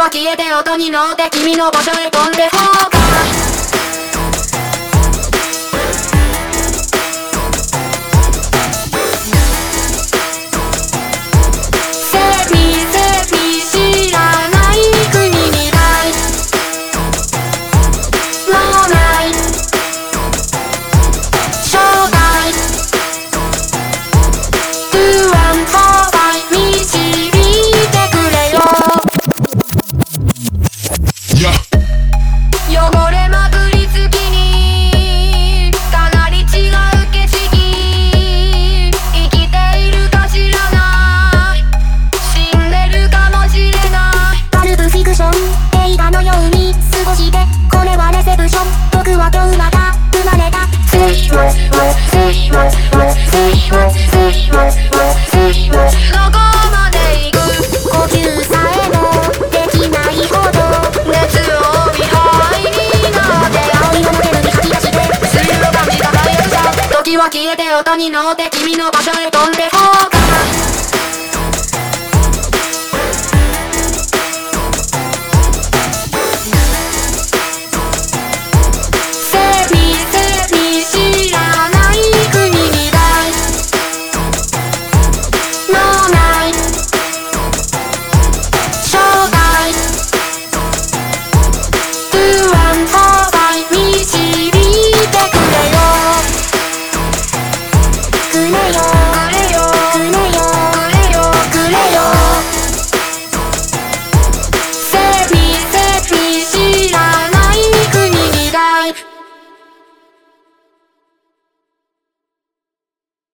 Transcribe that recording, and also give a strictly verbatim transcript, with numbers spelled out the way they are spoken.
は消えて音に乗って君の場所へ飛んで崩壊。汚れまくり月にかなり違う景色、生きているか知らない、死んでるかもしれない。 パルプフィクション映画のように過ごして、これはレセプション、僕は今日また生まれた。 どこまで行く呼吸さえもできないほど熱を帯び灰になって青色の手に吐き出してスリルを感じた大演者。時は消えて音に乗って君の場所へ飛んで崩壊。 の